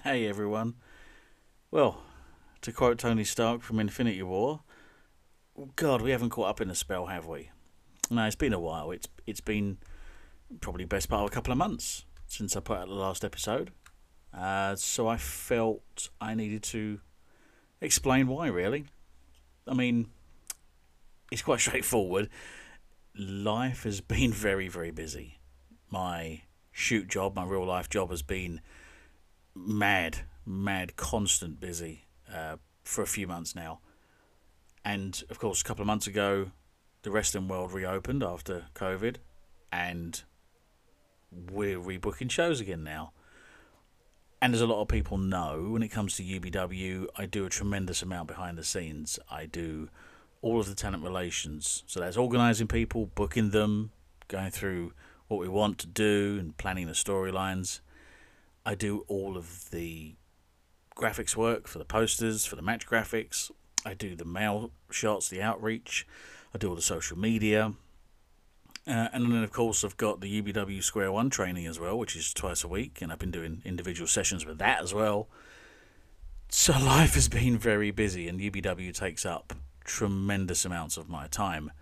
Hey everyone. Well, to quote Tony Stark from Infinity War, God, we haven't caught up in a spell, have we? No, it's been a while. It's been probably best part of a couple of months since I put out the last episode. So I felt I needed to explain why. Really, I mean, it's quite straightforward. Life has been very, very busy. My shoot job, my real life job, has been mad, constant busy for a few months now. And of course, a couple of months ago, the wrestling world reopened after COVID, and we're rebooking shows again now. And as a lot of people know, when it comes to UBW, I do a tremendous amount behind the scenes. I do all of the talent relations. So that's organising people, booking them, going through what we want to do, and planning the storylines. I do all of the graphics work for the posters, for the match graphics. I do the mail shots, the outreach. I do all the social media. And then, of course, I've got the UBW Square One training as well, which is twice a week. And I've been doing individual sessions with that as well. So life has been very busy, and UBW takes up tremendous amounts of my time.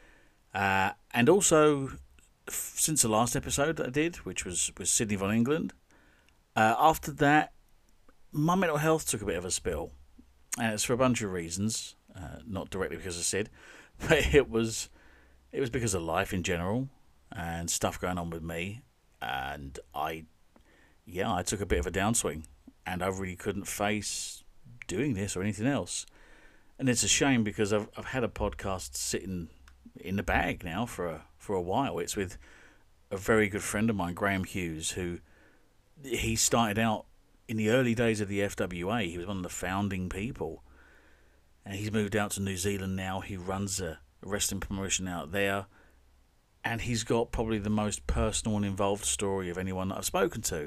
And also, since the last episode that I did, which was with Sydney Von England, after that, my mental health took a bit of a spill. And it's for a bunch of reasons, not directly because of Sid, but it was because of life in general and stuff going on with me. And I took a bit of a downswing, and I really couldn't face doing this or anything else. And it's a shame because I've had a podcast sitting in the bag now for a while. It's with a very good friend of mine, Graham Hughes, who he started out in the early days of the FWA. He was one of the founding people, and he's moved out to New Zealand now. He runs a wrestling promotion out there, and he's got probably the most personal and involved story of anyone that I've spoken to.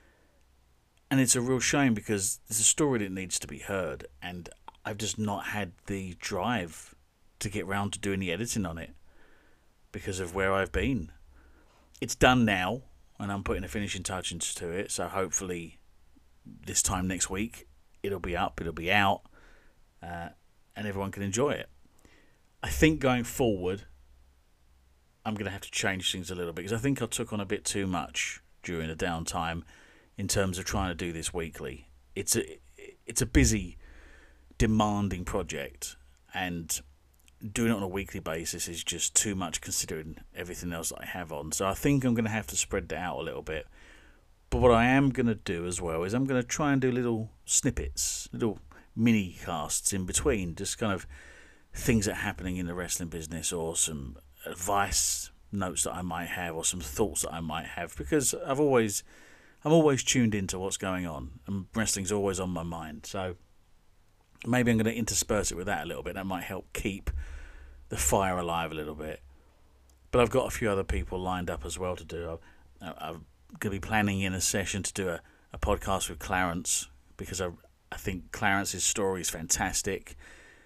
And it's a real shame because it's a story that needs to be heard, and I've just not had the drive to get round to doing the editing on it because of where I've been. It's done now, and I'm putting a finishing touch into it, so hopefully this time next week it'll be up, it'll be out, and everyone can enjoy it. I think going forward I'm going to have to change things a little bit because I think I took on a bit too much during the downtime in terms of trying to do this weekly. It's a busy, demanding project, and doing it on a weekly basis is just too much considering everything else that I have on. So I think I'm going to have to spread that out a little bit. But what I am going to do as well is I'm going to try and do little snippets, little mini casts in between, just kind of things that are happening in the wrestling business, or some advice notes that I might have, or some thoughts that I might have, because I'm always tuned into what's going on, and wrestling's always on my mind. So maybe I'm going to intersperse it with that a little bit. That might help keep the fire alive a little bit. But I've got a few other people lined up as well to do. I'm going to be planning in a session to do a podcast with Clarence, because I think Clarence's story is fantastic.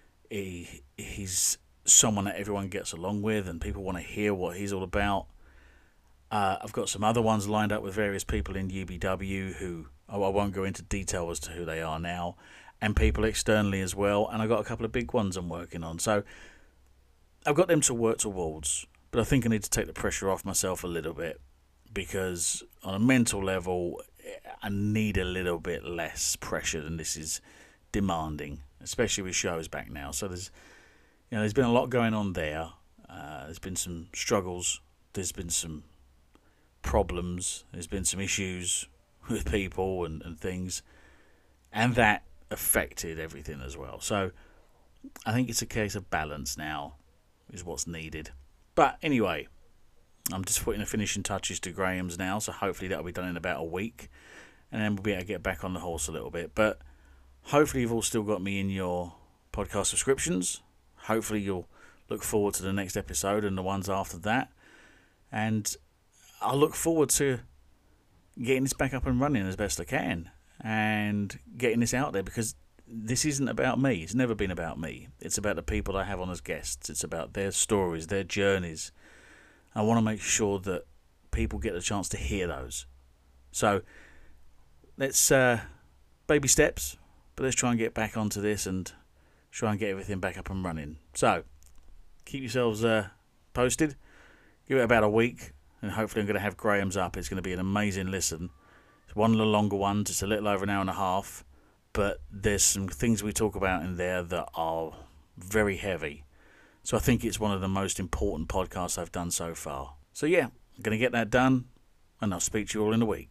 He's someone that everyone gets along with, and people want to hear what he's all about. I've got some other ones lined up with various people in UBW who I won't go into detail as to who they are now, and people externally as well. And I've got a couple of big ones I'm working on. So I've got them to work towards, but I think I need to take the pressure off myself a little bit, because on a mental level I need a little bit less pressure than this is demanding, especially with shows back now. So there's been a lot going on there. There's been some struggles, there's been some problems, there's been some issues with people and things, and that affected everything as well. So I think it's a case of balance now is what's needed. But anyway, I'm just putting the finishing touches to Graham's now, so hopefully that'll be done in about a week, and then we'll be able to get back on the horse a little bit. But hopefully you've all still got me in your podcast subscriptions. Hopefully you'll look forward to the next episode and the ones after that. And I'll look forward to getting this back up and running as best I can and getting this out there, because this isn't about me. It's never been about me. It's about the people I have on as guests. It's about their stories, their journeys. I want to make sure that people get a chance to hear those. So let's baby steps, but let's try and get back onto this and try and get everything back up and running. So, keep yourselves posted. Give it about a week, and hopefully I'm going to have Graham's up. It's going to be an amazing listen. It's one of the longer ones. It's a little over an hour and a half, but there's some things we talk about in there that are very heavy. So I think it's one of the most important podcasts I've done so far. So yeah, I'm going to get that done, and I'll speak to you all in a week.